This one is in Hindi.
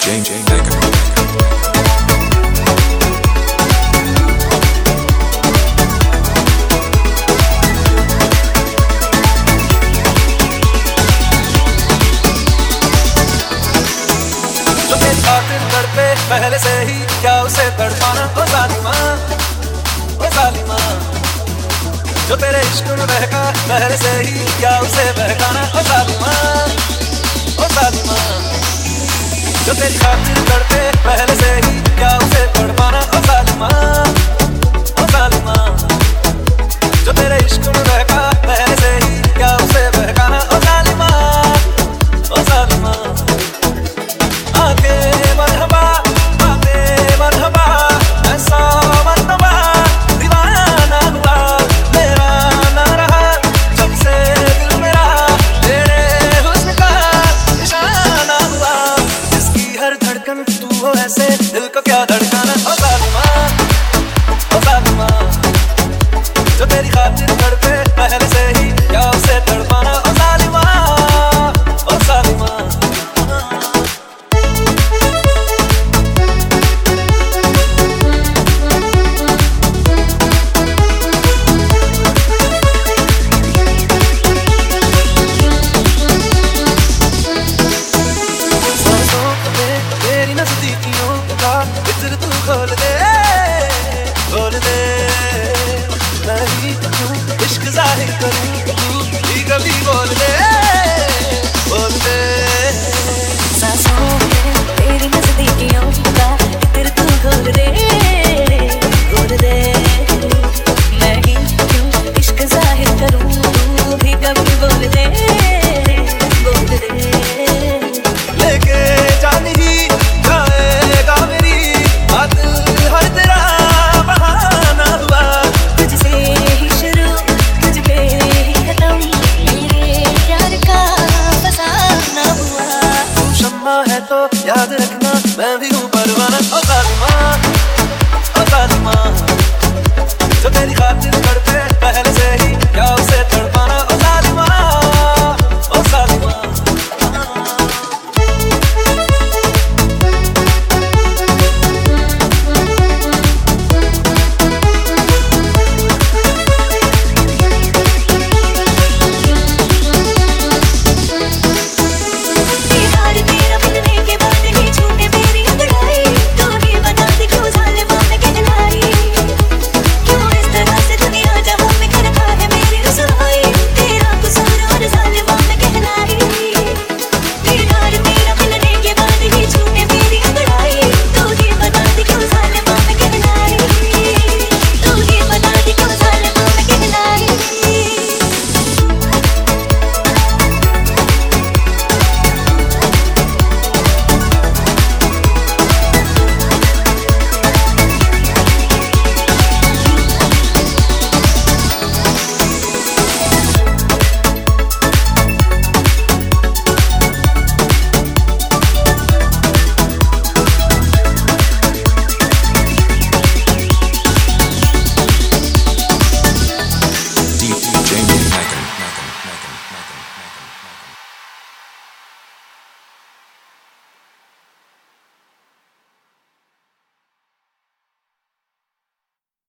Jane Decker. पहले से ही क्या उसे तड़पाना, ओ जालिमा, ओ जालिमा। जो तेरे इश्क में बहका पहले से ही क्या उसे बहकाना, ओ जालिमा, ओ जालिमा। जो तेरी खातिर तड़पे पहले से ही क्या उसे तड़पाना, ओ जालिमा, ओ जालिमा। जो तेरे इश्क में बहका पहले से ही क्या उसे बहकाना, ओ जालिमा, ओ जालिमा। आके मरहबा ऐसे दिल को क्या धड़काना, ओ जालिमा, ओ जालिमा। जो तेरी खातिर तड़पे पहले से ही क्या उसे तड़पाना, ओ जालिमा, ओ जालिमा। इत्र तू खोल दे, खोल दे। मैं भी क्यों इश्क जाहिर करूं, तू भी कभी बोल दे, बोल दे। सांसों में तेरी नजदीकियों का इत्र तू खोल दे, खोल दे। मैं भी क्यों इश्क जाहिर करूं, तू भी कभी बोल दे, बोल दे। लेके जानी ही जाएगा मेरी हर तेरा बहाना हुआ। तुझसे ही शुरू तुझ पे ही खत्म, मेरे प्यार का फसाना हुआ। तू शम्मा है तो याद रखना मैं भी हूँ।